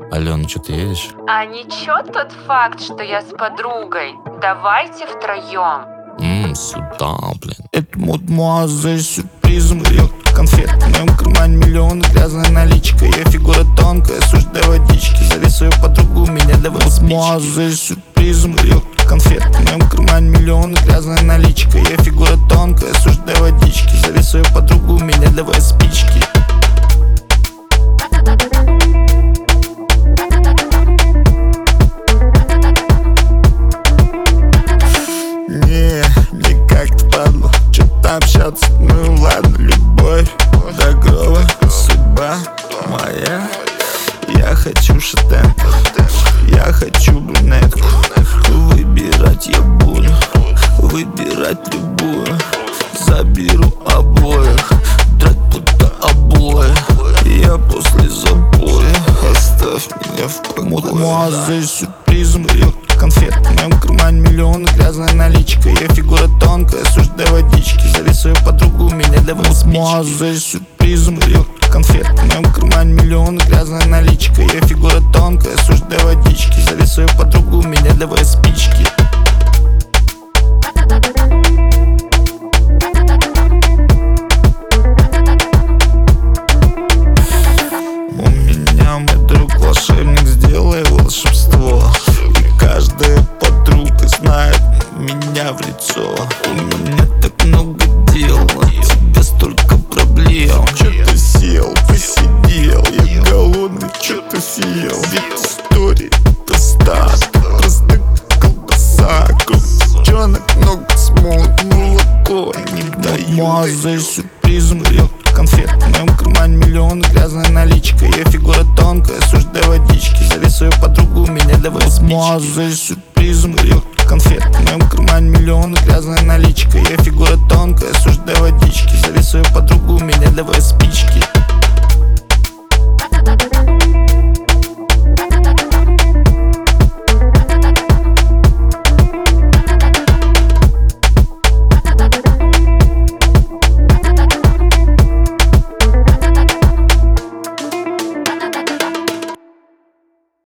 Алена, что ты едешь? А ничего тот факт, что я с подругой. Давайте втроем. Сюда, блин. Это мадемуазель с сюрпризом, ее конфет. В моем кармане миллион, грязная наличка. Ее фигура тонкая, сушь до водички. Зови свою подругу, меня давай мадемуазель с сюрпризом, ее конфет. В моем кармане миллион, грязная наличка. Ее фигура тонкая, сушь до водички. Зови свою подругу, меня давай спички. Не как-то падло что-то общаться. Ну ладно, любовь до гроба, судьба моя. Я хочу шатен, я хочу брюнетку. Выбирать я буду, выбирать любую. Заберу обоих, драть будто обои. Я после запоя, оставь меня в покое. Мадемуазель с сюрпризом, ее конфет. В моем кармане миллион, грязная наличка. Ее фигура тонкая, сушь до водички. Зови свою подругу, меня давай мадемуазель с сюрпризом, ее конфет. В моем кармане миллион, грязная наличка. Ее фигура тонкая, сушь до водички. Зови свою подругу, меня давай спички. У меня мой друг волшебник, сделай волшебство. И каждая подруга знает меня в лицо. У меня так много дел, от тебя столько проблем. Чё ты сел, посидел, я голодный, чё ты съел? Ведь история проста, просто колбаса. Кружонок много смолот, молоко не дают. Мадемуазель с сюрпризом, ее конфет. В моем кармане миллион, грязная наличка. Ее фигура тонкая, сушь до водички. Зови свою подругу, меня давай мадемуазель с сюрпризом, ее конфет. В моем кармане миллион, грязная наличка. Ее фигура тонкая.